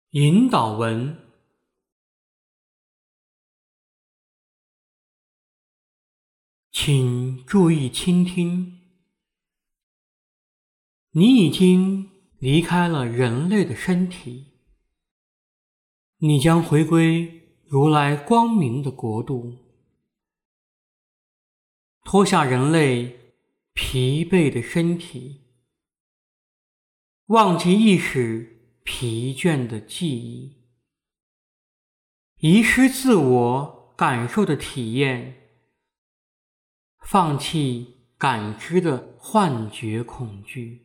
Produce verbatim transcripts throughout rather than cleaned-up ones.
引导文：请注意倾听。你已经离开了人类的身体，你将回归如来光明的国度，脱下人类疲惫的身体，忘记意识疲倦的记忆，遗失自我感受的体验，放弃感知的幻觉恐惧。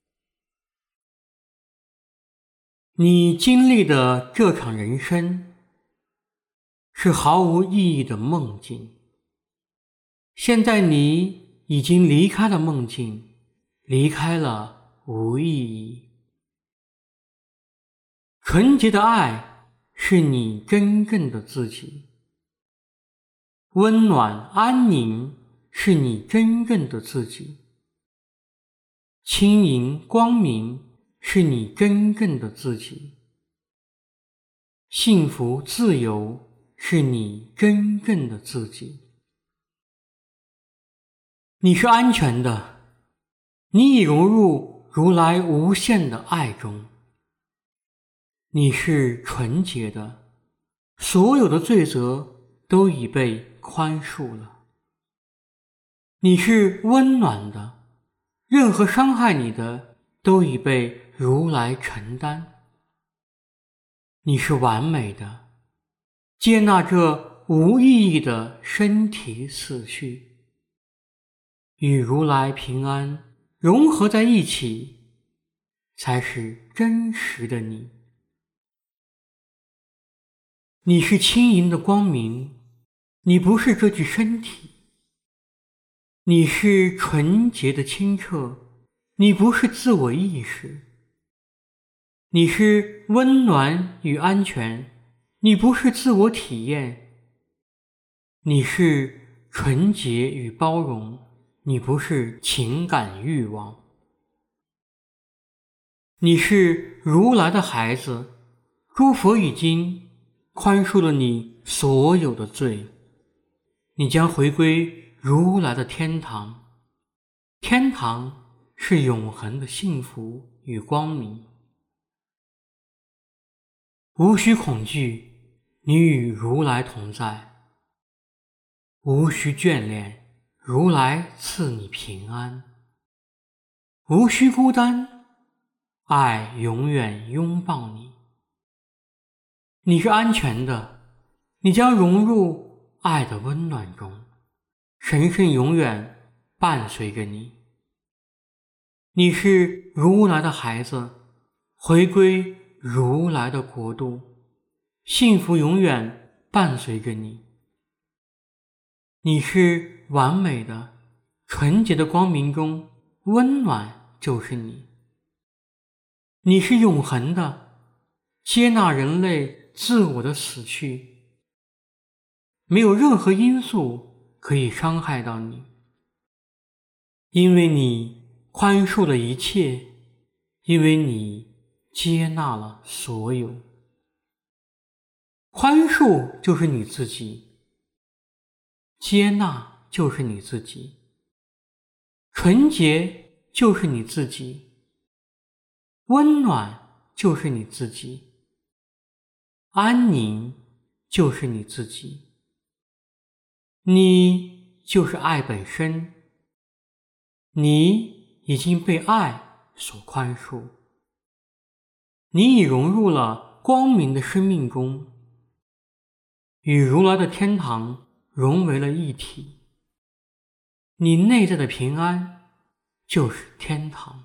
你经历的这场人生是毫无意义的梦境，现在你已经离开了梦境，离开了无意义。纯洁的爱是你真正的自己，温暖安宁是你真正的自己，轻盈光明是你真正的自己，幸福自由是你真正的自己。你是安全的，你已融入如来无限的爱中。你是纯洁的，所有的罪责都已被宽恕了。你是温暖的，任何伤害你的都已被如来承担。你是完美的，接纳这无意义的身体死去，与如来平安融合在一起，才是真实的你。你是轻盈的光明，你不是这具身体。你是纯洁的清澈，你不是自我意识。你是温暖与安全，你不是自我体验。你是纯洁与包容，你不是情感欲望。你是如来的孩子，诸佛已经宽恕了你所有的罪，你将回归如来的天堂。天堂是永恒的幸福与光明。无需恐惧，你与如来同在。无需眷恋，如来赐你平安。无需孤单，爱永远拥抱你。你是安全的，你将融入爱的温暖中，神圣永远伴随着你。你是如来的孩子，回归如来的国度，幸福永远伴随着你。你是完美的，纯洁的光明中，温暖就是你。你是永恒的，接纳人类自我的死去，没有任何因素可以伤害到你，因为你宽恕了一切，因为你接纳了所有。宽恕就是你自己，接纳就是你自己，纯洁就是你自己，温暖就是你自己，安宁就是你自己。你就是爱本身，你已经被爱所宽恕，你已融入了光明的生命中，与如来的天堂融为了一体。你内在的平安就是天堂。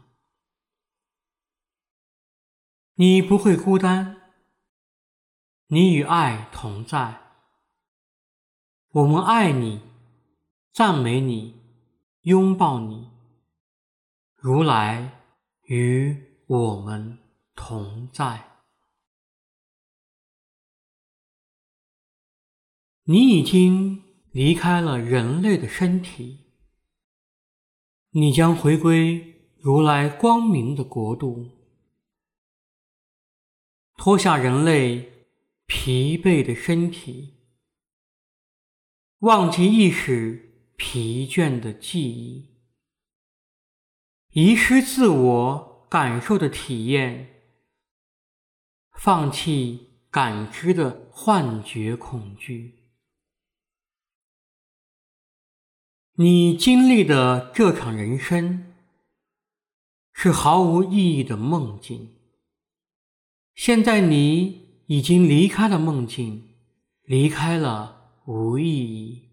你不会孤单，你与爱同在。我们爱你，赞美你，拥抱你。如来与我们同在。你已经离开了人类的身体，你将回归如来光明的国度。 脱下人类疲惫的身体，忘记意识疲倦的记忆，遗失自我感受的体验，放弃感知的幻觉恐惧。你经历的这场人生是毫无意义的梦境，现在你已经离开了梦境，离开了无意义。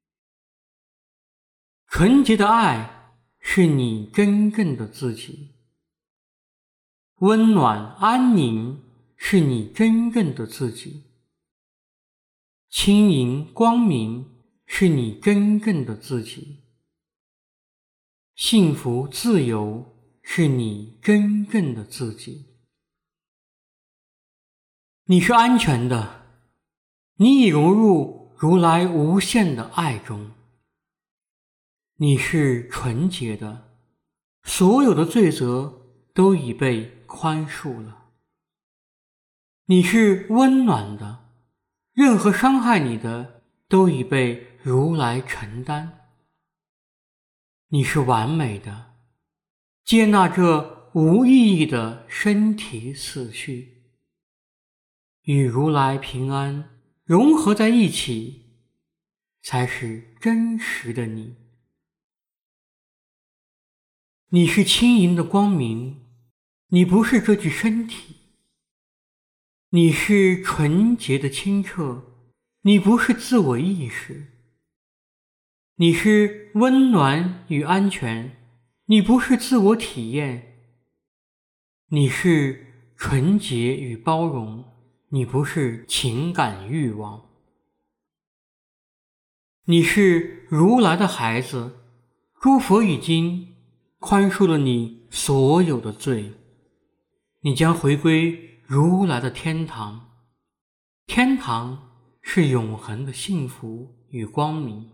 纯洁的爱是你真正的自己，温暖安宁是你真正的自己，轻盈光明是你真正的自己，幸福自由是你真正的自己。你是安全的，你已融入如来无限的爱中。你是纯洁的，所有的罪责都已被宽恕了。你是温暖的，任何伤害你的都已被如来承担。你是完美的，接纳这无意义的身体死去，与如来平安融合在一起，才是真实的你。你是轻盈的光明，你不是这具身体。你是纯洁的清澈，你不是自我意识。你是温暖与安全，你不是自我体验。你是纯洁与包容，你不是情感欲望。你是如来的孩子，诸佛已经宽恕了你所有的罪，你将回归如来的天堂。天堂是永恒的幸福与光明。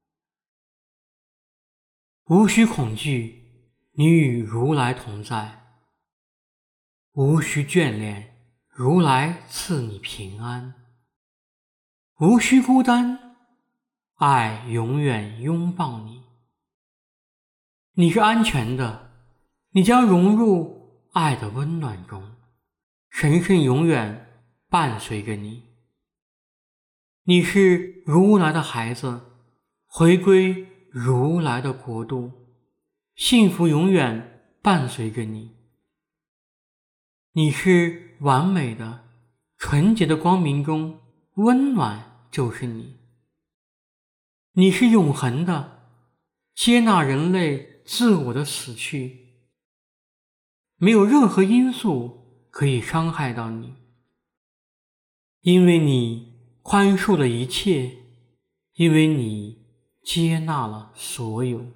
无需恐惧，你与如来同在；无需眷恋，如来赐你平安；无需孤单，爱永远拥抱你。你是安全的，你将融入爱的温暖中，神圣永远伴随着你。你是如来的孩子，回归如来的国度，幸福永远伴随着你。你是完美的，纯洁的光明中，温暖就是你。你是永恒的，接纳人类自我的死去，没有任何因素可以伤害到你，因为你宽恕了一切，因为你接纳了所有。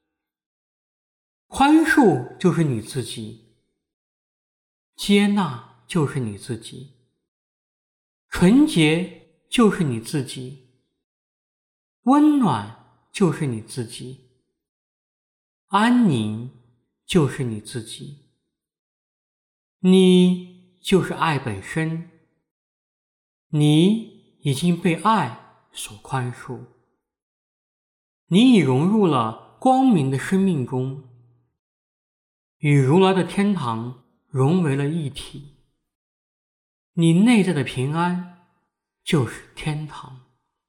宽恕就是你自己，接纳就是你自己，纯洁就是你自己，温暖就是你自己，安宁就是你自己。你就是爱本身，你已经被爱所宽恕，你已融入了光明的生命中，与如来的天堂融为了一体。你内在的平安就是天堂。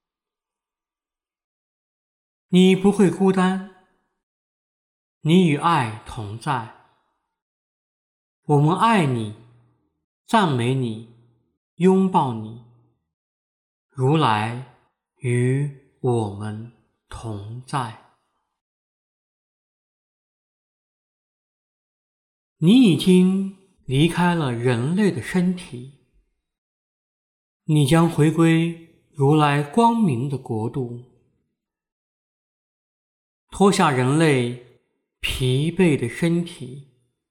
你不会孤单，你与爱同在。我们爱你，赞美你，拥抱你。如来与我们同在。你已经离开了人类的身体，你将回归如来光明的国度。脱下人类疲惫的身体，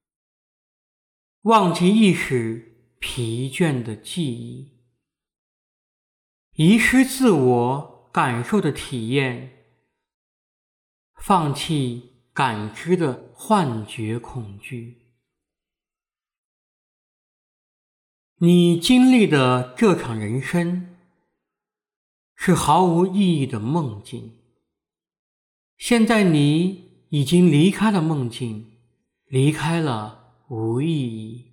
忘记意识疲倦的记忆，遗失自我感受的体验，放弃感知的幻觉恐惧。 你经历的这场人生是毫无意义的梦境，现在你已经离开了梦境，离开了无意义。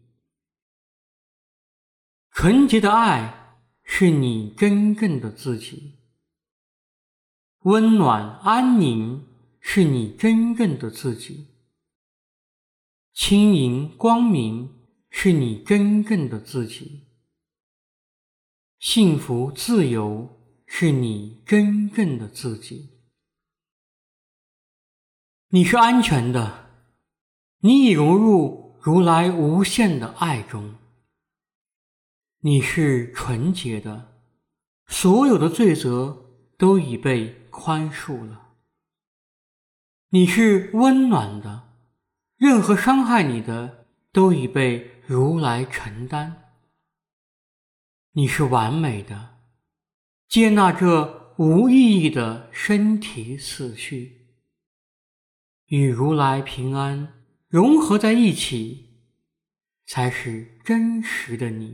纯洁的爱是你真正的自己，温暖安宁是你真正的自己，轻盈光明是你真正的自己，幸福自由是你真正的自己。你是安全的，你已融入如来无限的爱中。你是纯洁的，所有的罪责都已被宽恕了。你是温暖的，任何伤害你的都已被如来承担。你是完美的，接纳这无意义的身体死去，与如来平安融合在一起，才是真实的你。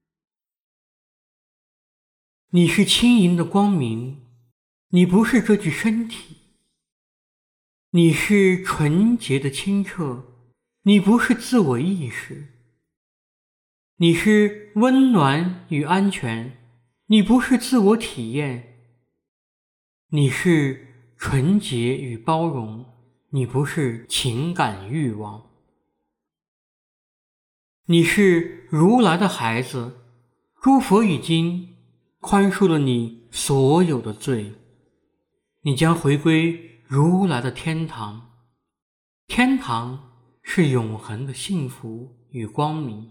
你是轻盈的光明，你不是这具身体；你是纯洁的清澈，你不是自我意识；你是温暖与安全，你不是自我体验；你是纯洁与包容，你不是情感欲望；你是如来的孩子，诸佛已经宽恕了你所有的罪，你将回归如来的天堂。天堂是永恒的幸福与光明。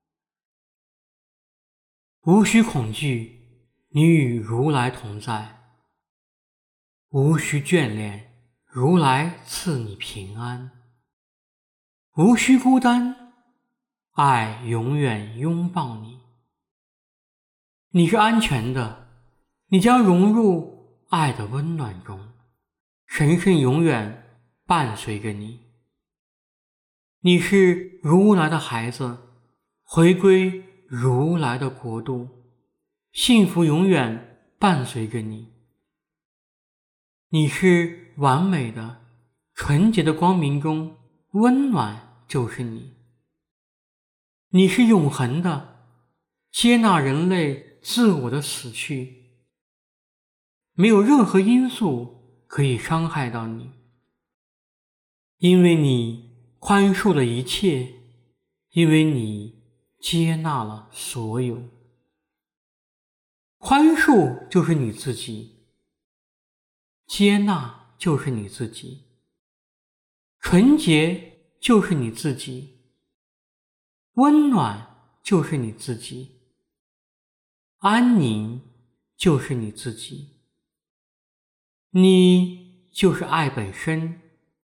无需恐惧，你与如来同在；无需眷恋，如来赐你平安；无需孤单，爱永远拥抱你。你是安全的，你将融入爱的温暖中，神圣永远伴随着你。你是如来的孩子，回归如来的国度，幸福永远伴随着你。你是完美的，纯洁的光明中，温暖就是你。你是永恒的，接纳人类自我的死去，没有任何因素可以伤害到你，因为你宽恕了一切，因为你接纳了所有。宽恕就是你自己，接纳就是你自己，纯洁就是你自己，温暖就是你自己，安宁就是你自己。你就是爱本身，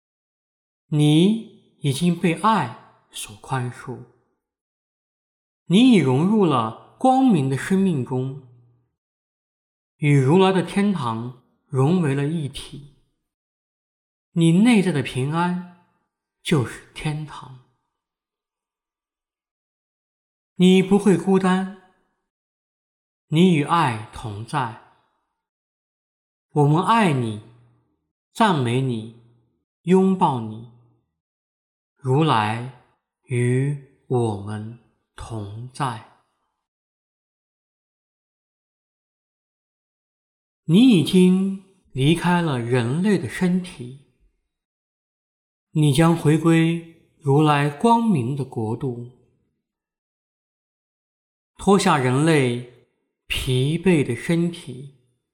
你已经被爱所宽恕，你已融入了光明的生命中，与如来的天堂融为了一体。你内在的平安就是天堂。你不会孤单，你与爱同在。我们爱你，赞美你，拥抱你。如来与我们同在。你已经离开了人类的身体，你将回归如来光明的国度，脱下人类疲惫的身体，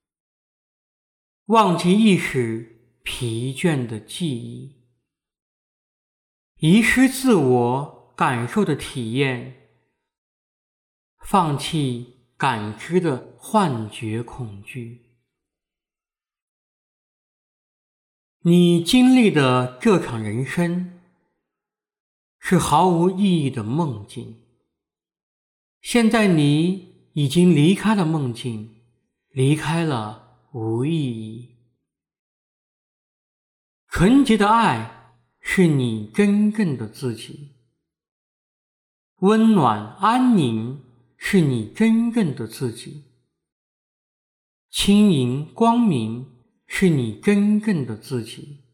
忘记意识疲倦的记忆，遗失自我感受的体验，放弃感知的幻觉恐惧。你经历的这场人生是毫无意义的梦境，现在你已经离开了梦境，离开了无意义。纯洁的爱是你真正的自己， 温暖安宁是你真正的自己，轻盈光明是你真正的自己，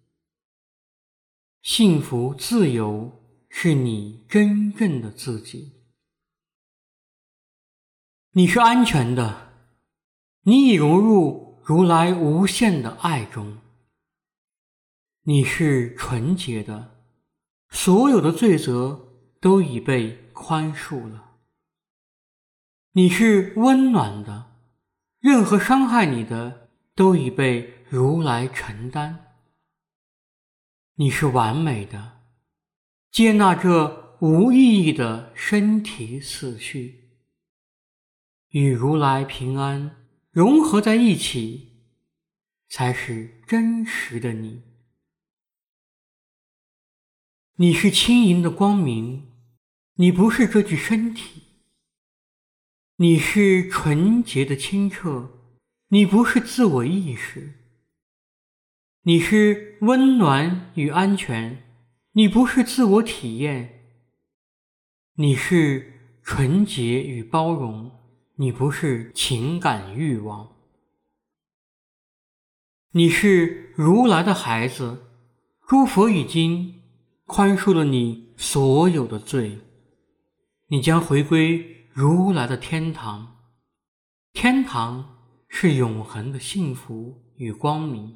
幸福自由是你真正的自己。你是安全的，你已融入如来无限的爱中。你是纯洁的，所有的罪责都已被宽恕了。你是温暖的，任何伤害你的都已被如来承担。你是完美的，接纳这无意义的身体死去，与如来平安融合在一起，才是真实的你。你是轻盈的光明，你不是这具身体；你是纯洁的清澈，你不是自我意识；你是温暖与安全，你不是自我体验；你是纯洁与包容，你不是情感欲望。你是如来的孩子，诸佛已经宽恕了你所有的罪，你将回归如来的天堂。天堂是永恒的幸福与光明。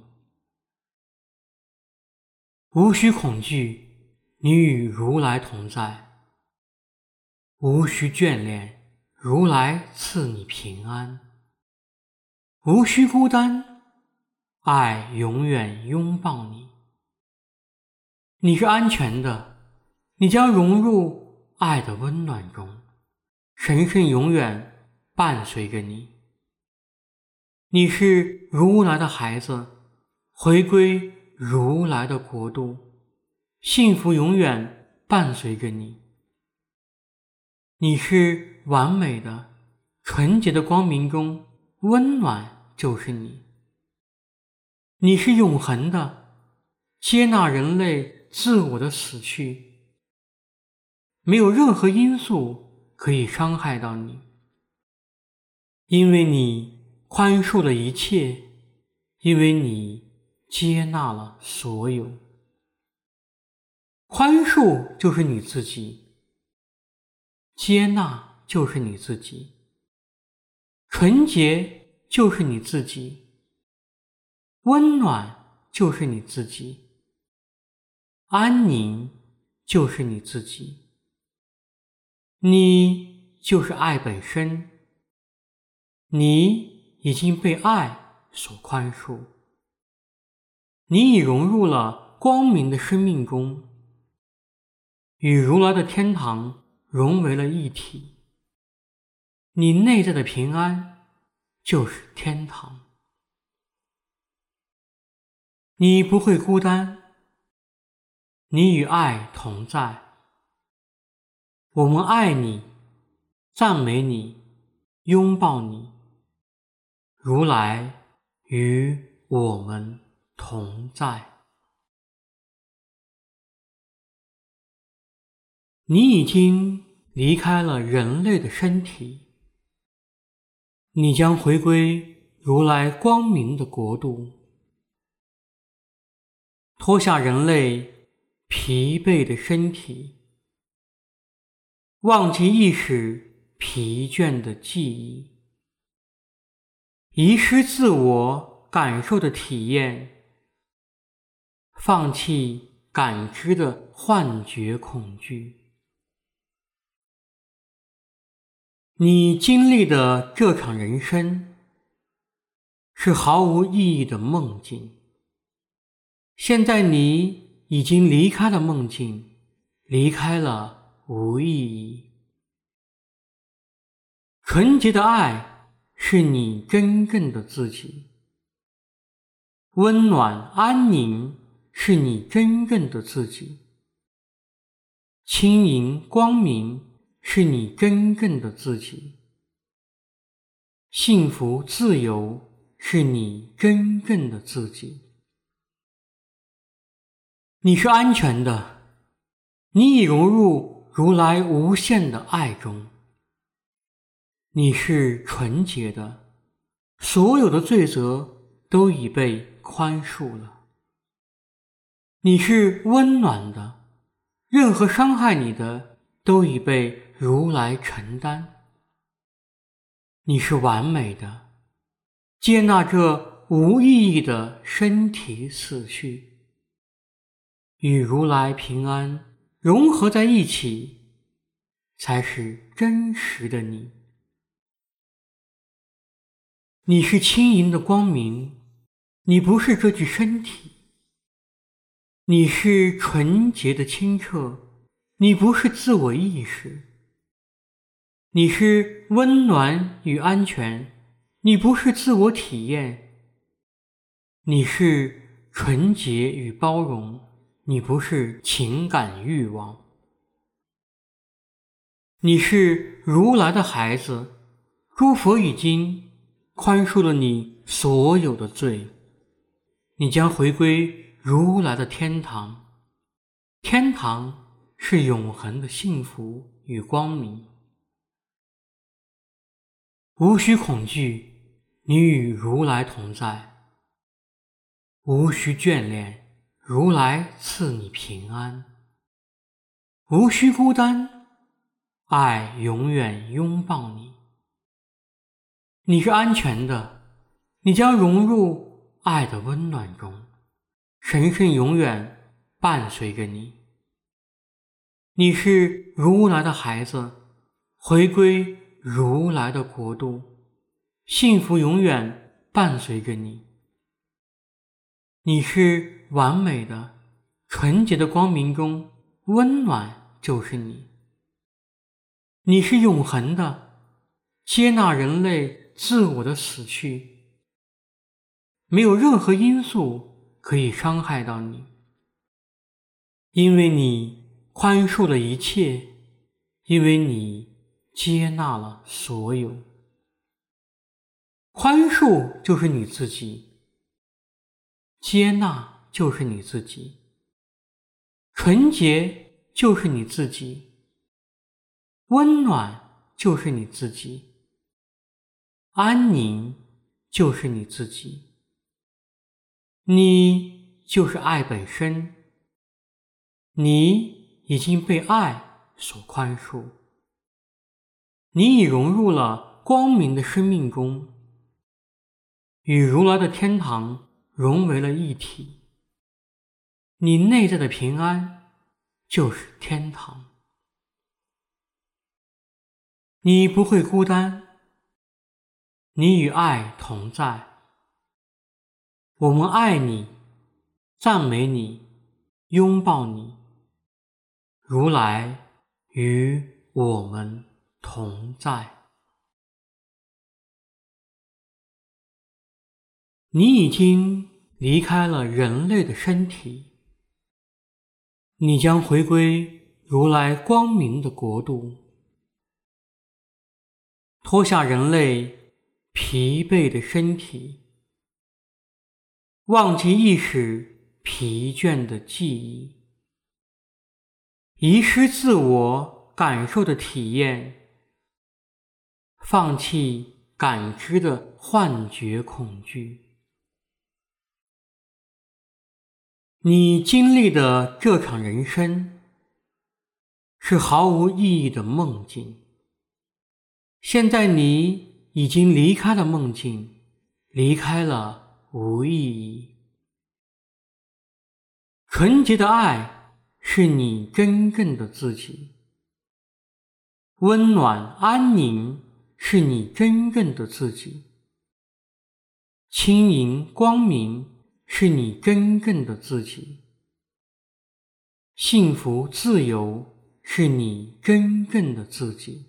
无需恐惧，你与如来同在；无需眷恋，如来赐你平安；无需孤单，爱永远拥抱你。你是安全的，你将融入爱的温暖中，神圣永远伴随着你。你是如来的孩子，回归如来的国度，幸福永远伴随着你。你是完美的，纯洁的光明中，温暖就是你。你是永恒的，接纳人类自我的死去，没有任何因素可以伤害到你，因为你宽恕了一切，因为你接纳了所有。宽恕就是你自己，接纳就是你自己，纯洁就是你自己，温暖就是你自己，安宁就是你自己。你就是爱本身，你已经被爱所宽恕，你已融入了光明的生命中，与如来的天堂融为了一体。你内在的平安就是天堂。你不会孤单，你与爱同在。我们爱你，赞美你，拥抱你。如来与我们同在。你已经离开了人类的身体，你将回归如来光明的国度，脱下人类疲惫的身体，忘记意识疲倦的记忆，遗失自我感受的体验，放弃感知的幻觉恐惧。你经历的这场人生是毫无意义的梦境，现在你已经离开了梦境，离开了无意义。纯洁的爱是你真正的自己，温暖安宁是你真正的自己，轻盈光明是你真正的自己，幸福自由是你真正的自己。你是安全的，你已融入如来无限的爱中。你是纯洁的，所有的罪责都已被宽恕了。你是温暖的，任何伤害你的都已被如来承担。你是完美的，接纳这无意义的身体死去，与如来平安融合在一起，才是真实的你。你是轻盈的光明，你不是这具身体。你是纯洁的清澈，你不是自我意识。你是温暖与安全，你不是自我体验。你是纯洁与包容，你不是情感欲望。你是如来的孩子，诸佛已经宽恕了你所有的罪，你将回归如来的天堂。天堂是永恒的幸福与光明。无需恐惧，你与如来同在；无需眷恋，如来赐你平安；无需孤单，爱永远拥抱你。你是安全的，你将融入爱的温暖中，神圣永远伴随着你。你是如来的孩子，回归如来的国度，幸福永远伴随着你。你是完美的，纯洁的光明中，温暖就是你。你是永恒的，接纳人类自我的死去，没有任何因素可以伤害到你，因为你宽恕了一切，因为你接纳了所有。宽恕就是你自己，接纳就是你自己，纯洁就是你自己，温暖就是你自己，安宁就是你自己。你就是爱本身，你已经被爱所宽恕，你已融入了光明的生命中，与如来的天堂融为了一体。你内在的平安就是天堂。你不会孤单，你与爱同在。我们爱你，赞美你，拥抱你。如来与我们同在。你已经离开了人类的身体，你将回归如来光明的国度，脱下人类疲惫的身体，忘记意识疲倦的记忆，遗失自我感受的体验，放弃感知的幻觉恐惧。你经历的这场人生是毫无意义的梦境，现在你已经离开了梦境，离开了无意义。纯洁的爱是你真正的自己，温暖安宁是你真正的自己，轻盈光明是你真正的自己，幸福自由是你真正的自己。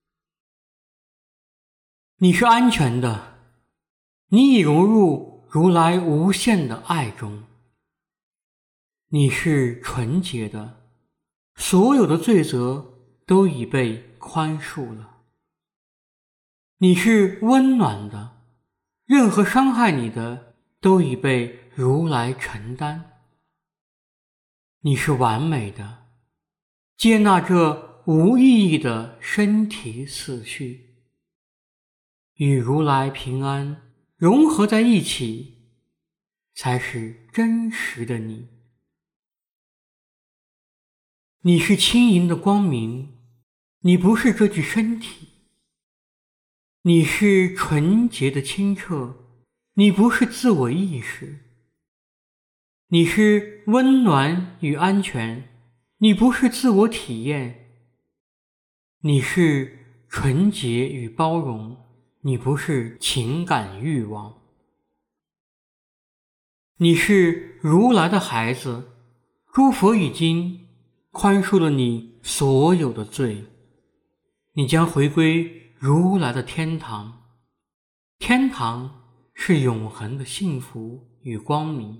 你是安全的，你已融入如来无限的爱中。你是纯洁的，所有的罪责都已被宽恕了。你是温暖的，任何伤害你的都已被如来承担。你是完美的，接纳这无意义的身体死去，与如来平安融合在一起，才是真实的你。你是轻盈的光明，你不是这具身体；你是纯洁的清澈，你不是自我意识；你是温暖与安全，你不是自我体验；你是纯洁与包容，你不是情感欲望。你是如来的孩子，诸佛已经宽恕了你所有的罪，你将回归如来的天堂。天堂是永恒的幸福与光明。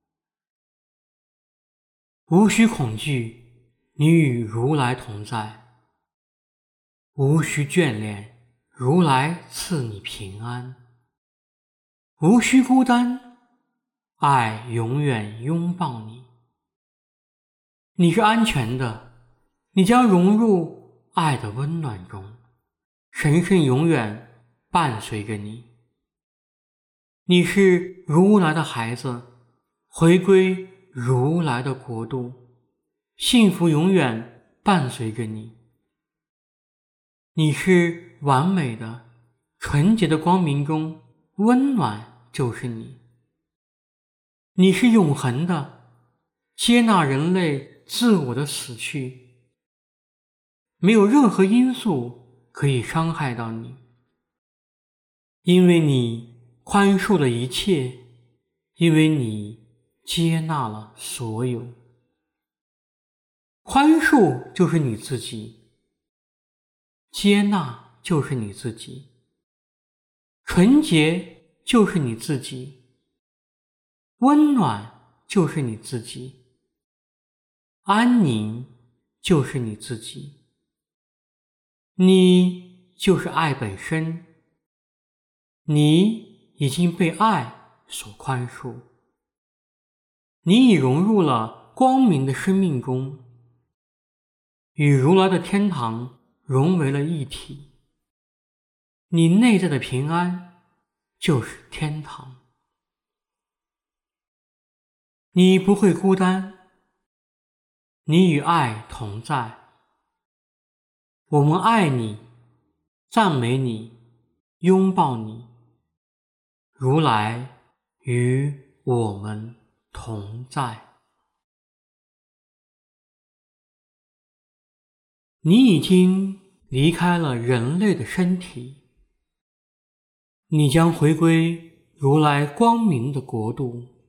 无需恐惧，你与如来同在；无需眷恋，如来赐你平安；无需孤单，爱永远拥抱你。你是安全的，你将融入爱的温暖中，神圣永远伴随着你。你是如来的孩子，回归如来的国度，幸福永远伴随着你。你是完美的，纯洁的光明中，温暖就是你。你是永恒的，接纳人类自我的死去，没有任何因素可以伤害到你，因为你宽恕了一切，因为你接纳了所有。宽恕就是你自己，接纳就是你自己，纯洁就是你自己，温暖就是你自己，安宁就是你自己。你就是爱本身，你已经被爱所宽恕，你已融入了光明的生命中，与如来的天堂融为了一体。你内在的平安就是天堂。你不会孤单，你与爱同在。我们爱你，赞美你，拥抱你。如来与我们同在。你已经离开了人类的身体，你将回归如来光明的国度，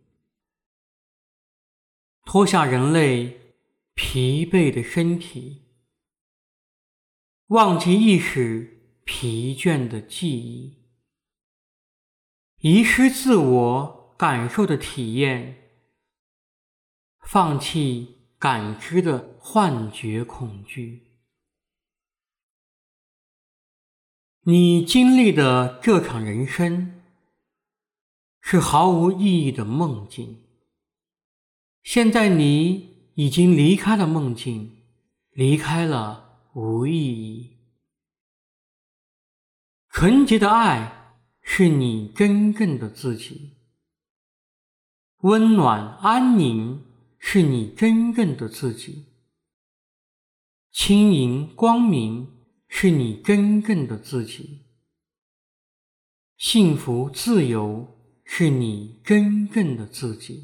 脱下人类疲惫的身体，忘记意识疲倦的记忆，遗失自我感受的体验，放弃感知的幻觉恐惧。你经历的这场人生是毫无意义的梦境，现在你已经离开了梦境，离开了无意义。纯洁的爱是你真正的自己，温暖安宁是你真正的自己，轻盈光明是你真正的自己，幸福自由是你真正的自己。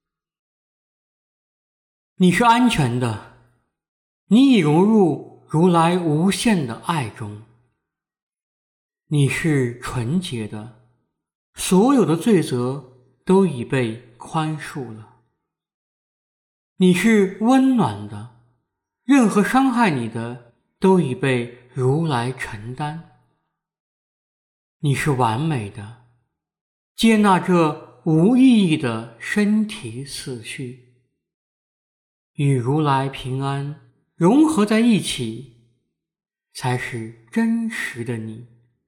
你是安全的，你已融入如来无限的爱中。你是纯洁的，所有的罪责都已被宽恕了。你是温暖的，任何伤害你的都已被如来承担。你是完美的，接纳这无意义的身体死去，与如来平安融合在一起，才是真实的你。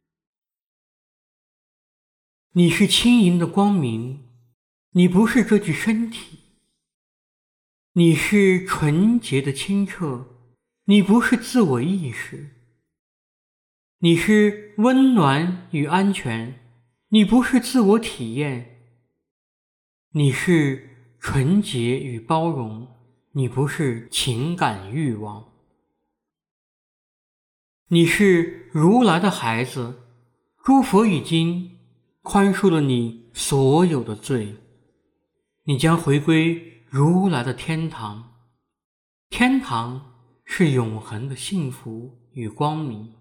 你是轻盈的光明，你不是这具身体；你是纯洁的清澈， 你不是自我意识；你是温暖与安全，你不是自我体验；你是纯洁与包容，你不是情感欲望；你是如来的孩子，诸佛已经宽恕了你所有的罪，你将回归如来的天堂。天堂是永恒的幸福与光明。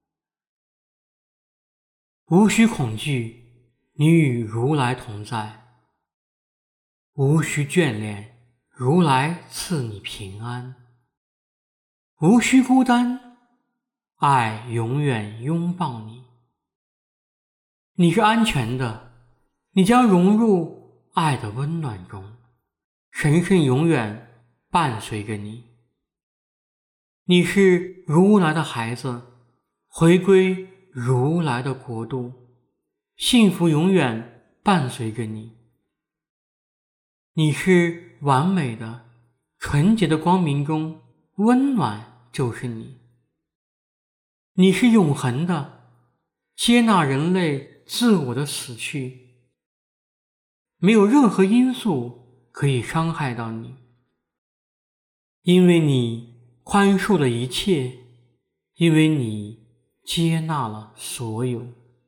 无需恐惧，你与如来同在；无需眷恋，如来赐你平安；无需孤单，爱永远拥抱你。你是安全的，你将融入爱的温暖中，神圣永远伴随着你。你是如来的孩子，回归如来的国度，幸福永远伴随着你。你是完美的，纯洁的光明中，温暖就是你。你是永恒的，接纳人类自我的死去，没有任何因素可以伤害到你，因为你宽恕了一切，因为你接纳了所有。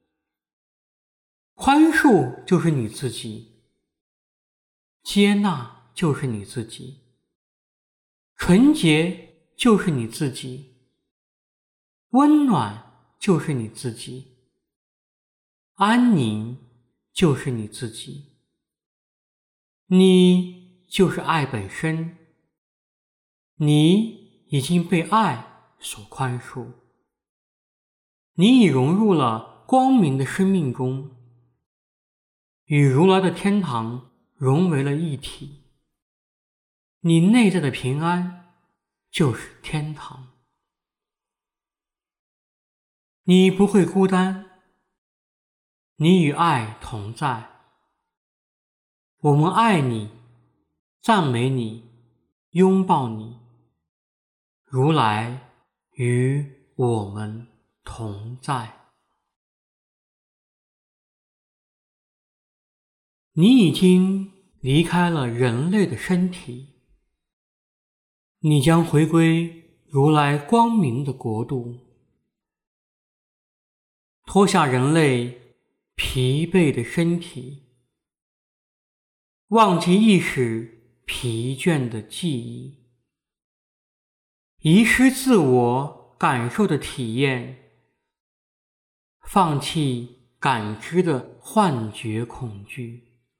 宽恕就是你自己，接纳就是你自己，纯洁就是你自己，温暖就是你自己，安宁就是你自己。你就是爱本身，你已经被爱所宽恕，你已融入了光明的生命中，与如来的天堂融为了一体。你内在的平安就是天堂。你不会孤单，你与爱同在。我们爱你，赞美你，拥抱你。如来与我们同在。你已经离开了人类的身体，你将回归如来光明的国度，脱下人类疲惫的身体，忘记意识疲倦的记忆，遗失自我感受的体验，放弃感知的幻觉恐惧。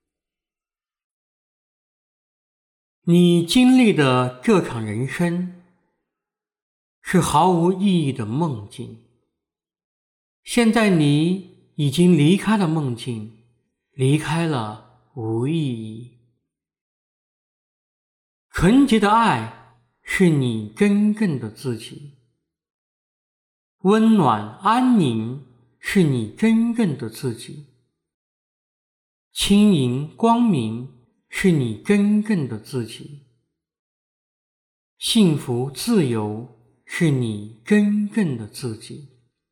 你经历的这场人生是毫无意义的梦境，现在你已经离开了梦境，离开了无意义。纯洁的爱是你真正的自己，温暖安宁是你真正的自己，轻盈光明是你真正的自己，幸福自由是你真正的自己。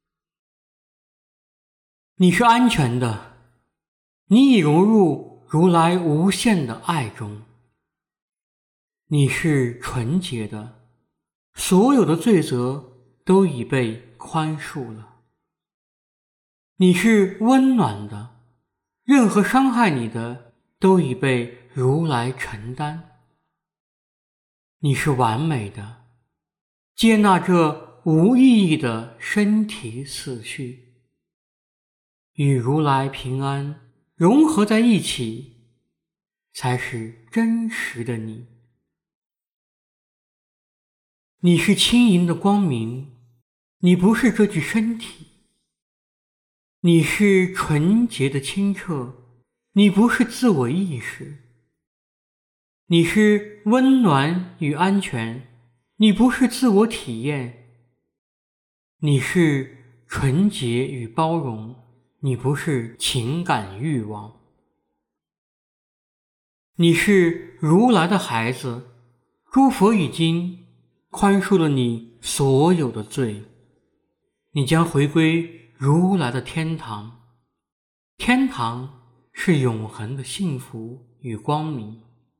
你是安全的，你已融入如来无限的爱中。你是纯洁的，所有的罪责都已被宽恕了。你是温暖的，任何伤害你的都已被如来承担。你是完美的，接纳这无意义的身体死去，与如来平安融合在一起，才是真实的你。你是轻盈的光明，你不是这具身体；你是纯洁的清澈，你不是自我意识；你是温暖与安全，你不是自我体验；你是纯洁与包容，你不是情感欲望。你是如来的孩子，诸佛已经宽恕了你所有的罪，你将回归如来的天堂。天堂是永恒的幸福与光明。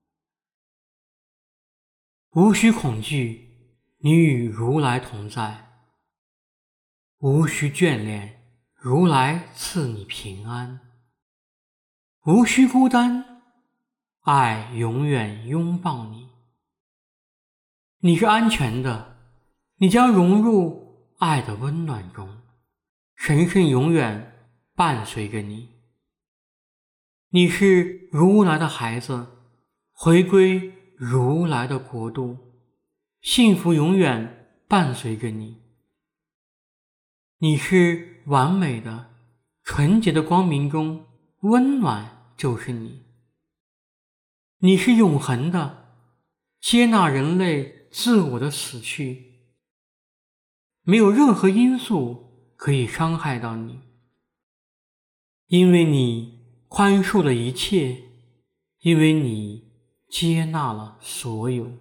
无需恐惧，你与如来同在；无需眷恋，如来赐你平安；无需孤单，爱永远拥抱你。你是安全的，你将融入爱的温暖中，神圣永远伴随着你。你是如来的孩子，回归如来的国度，幸福永远伴随着你。你是完美的，纯洁的光明中，温暖就是你。你是永恒的，接纳人类自我的死去，没有任何因素可以伤害到你，因为你宽恕了一切，因为你接纳了所有。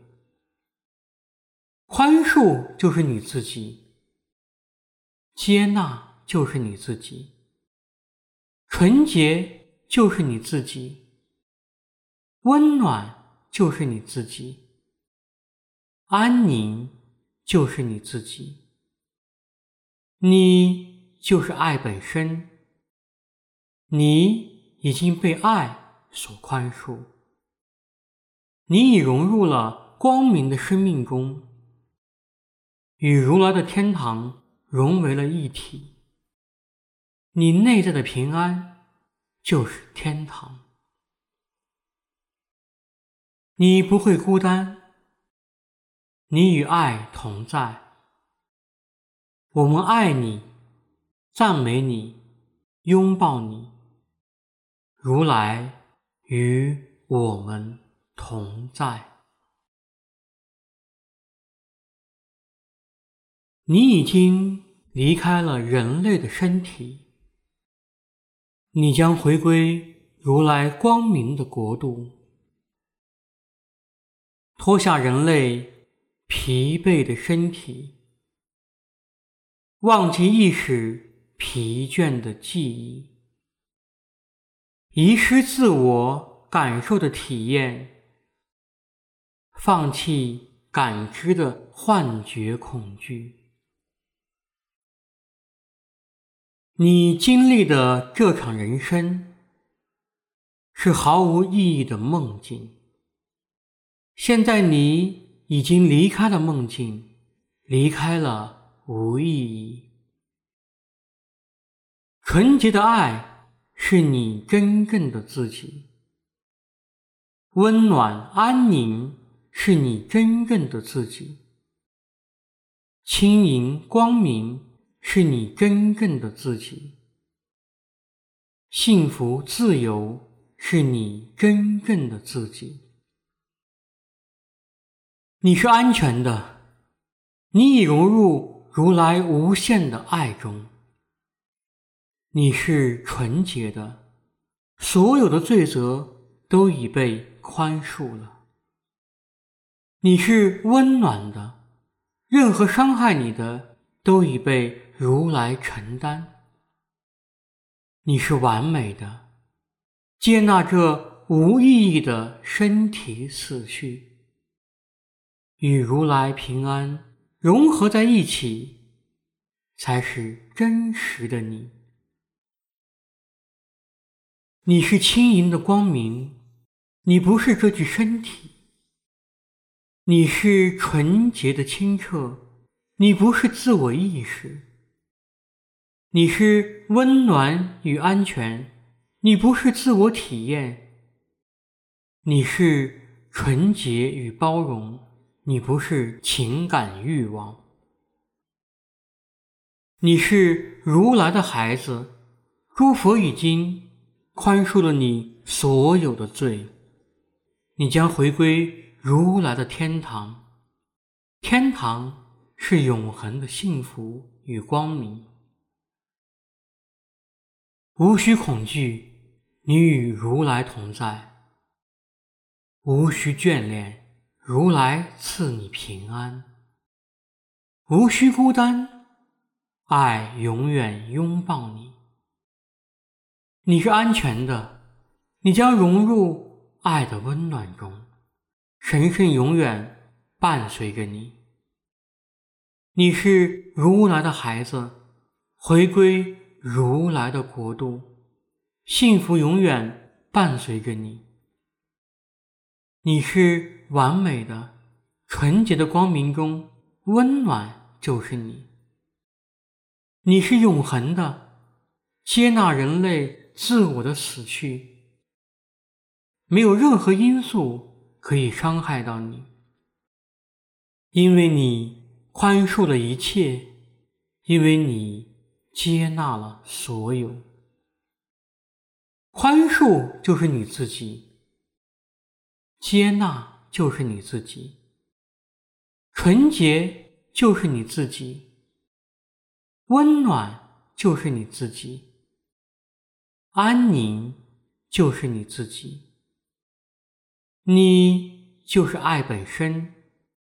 宽恕就是你自己，接纳就是你自己，纯洁就是你自己，温暖就是你自己，安宁就是你自己。你就是爱本身，你已经被爱所宽恕，你已融入了光明的生命中，与如来的天堂融为了一体。你内在的平安就是天堂。你不会孤单，你与爱同在。我们爱你，赞美你，拥抱你。如来与我们同在。你已经离开了人类的身体，你将回归如来光明的国度，脱下人类疲惫的身体，忘记意识疲倦的记忆，遗失自我感受的体验，放弃感知的幻觉恐惧。你经历的这场人生是毫无意义的梦境，现在你已经离开了梦境，离开了无意义。纯洁的爱是你真正的自己，温暖安宁是你真正的自己，轻盈光明是你真正的自己，幸福自由是你真正的自己。你是安全的，你已融入如来无限的爱中。你是纯洁的，所有的罪责都已被宽恕了。你是温暖的，任何伤害你的都已被如来承担。你是完美的，接纳这无意义的身体死去，与如来平安融合在一起，才是真实的你。你是轻盈的光明，你不是这具身体；你是纯洁的清澈，你不是自我意识；你是温暖与安全，你不是自我体验；你是纯洁与包容，你不是情感欲望。你是如来的孩子，诸佛已经宽恕了你所有的罪，你将回归如来的天堂。天堂是永恒的幸福与光明。无需恐惧，你与如来同在；无需眷恋，如来赐你平安； 无需孤单，爱永远拥抱你。你是安全的，你将融入爱的温暖中，神圣永远伴随着你。你是如来的孩子，回归如来的国度，幸福永远伴随着你。你是完美的，纯洁的光明中，温暖就是你。你是永恒的，接纳人类自我的死去，没有任何因素可以伤害到你，因为你宽恕了一切，因为你接纳了所有。宽恕就是你自己，接纳就是你自己，纯洁就是你自己，温暖就是你自己，安宁就是你自己。你就是爱本身，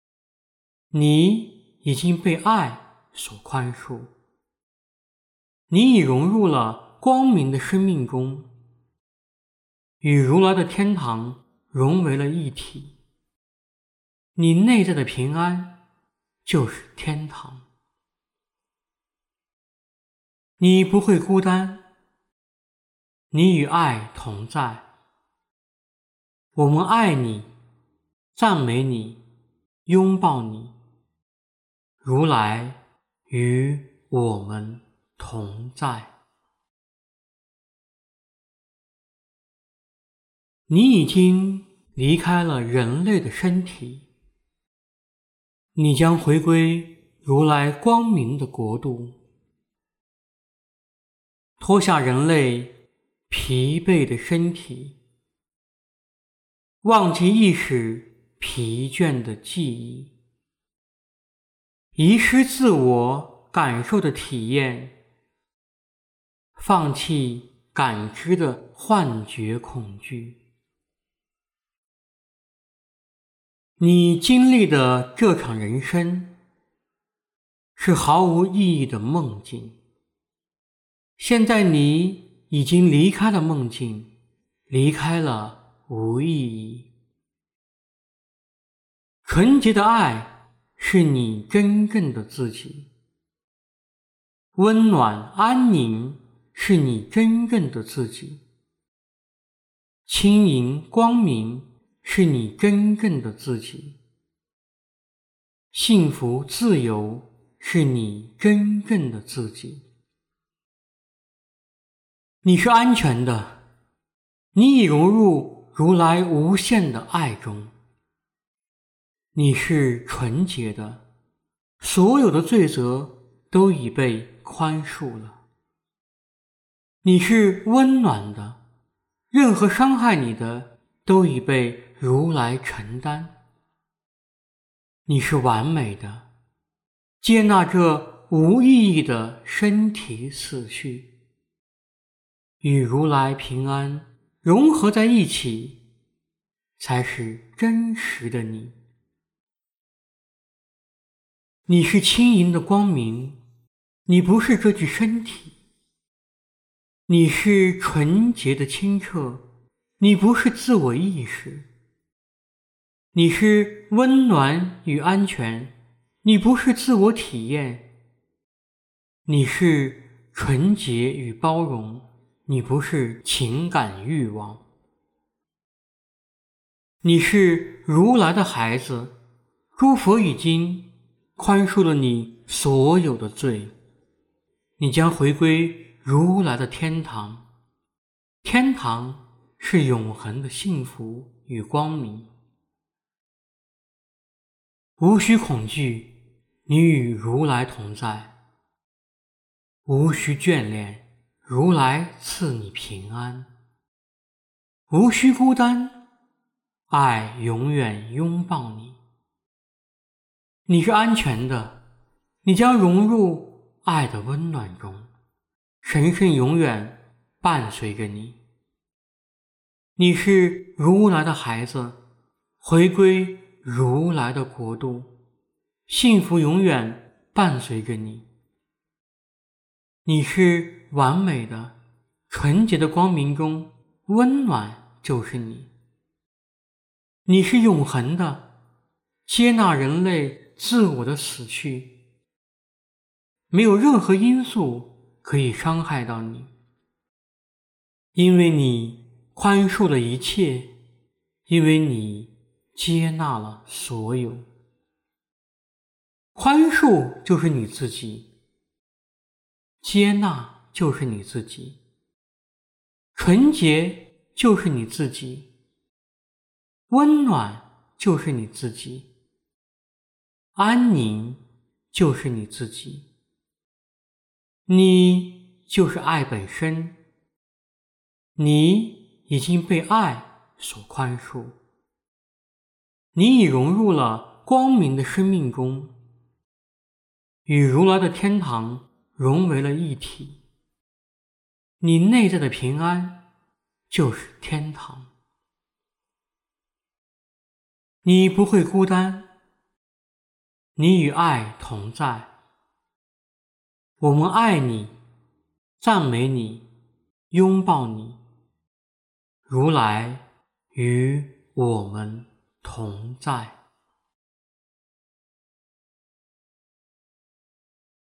你已经被爱所宽恕，你已融入了光明的生命中，与如来的天堂融为了一体。你内在的平安就是天堂。你不会孤单，你与爱同在。我们爱你，赞美你，拥抱你。如来与我们同在。你已经离开了人类的身体，你将回归如来光明的国度，脱下人类疲惫的身体，忘记意识疲倦的记忆，遗失自我感受的体验，放弃感知的幻觉恐惧。你经历的这场人生是毫无意义的梦境，现在你已经离开了梦境，离开了无意义。纯洁的爱是你真正的自己，温暖安宁是你真正的自己，轻盈光明是你真正的自己，幸福自由是你真正的自己。你是安全的，你已融入如来无限的爱中。你是纯洁的，所有的罪责都已被宽恕了。你是温暖的，任何伤害你的都已被如来承担。你是完美的，接纳这无意义的身体死去，与如来平安融合在一起，才是真实的你。你是轻盈的光明，你不是这具身体。你是纯洁的清澈，你不是自我意识。你是温暖与安全，你不是自我体验。你是纯洁与包容，你不是情感欲望。你是如来的孩子，诸佛已经宽恕了你所有的罪，你将回归如来的天堂。天堂是永恒的幸福与光明。无需恐惧，你与如来同在；无需眷恋，如来赐你平安；无需孤单，爱永远拥抱你。你是安全的，你将融入爱的温暖中，神圣永远伴随着你。你是如来的孩子，回归如来的国度，幸福永远伴随着你。你是完美的，纯洁的光明中，温暖就是你。你是永恒的，接纳人类自我的死去，没有任何因素可以伤害到你，因为你宽恕了一切，因为你接纳了所有。宽恕就是你自己，接纳就是你自己，纯洁就是你自己，温暖就是你自己，安宁就是你自己。你就是爱本身，你已经被爱所宽恕，你已融入了光明的生命中，与如来的天堂融为了一体。你内在的平安就是天堂。你不会孤单，你与爱同在。我们爱你，赞美你，拥抱你。如来与我们同在。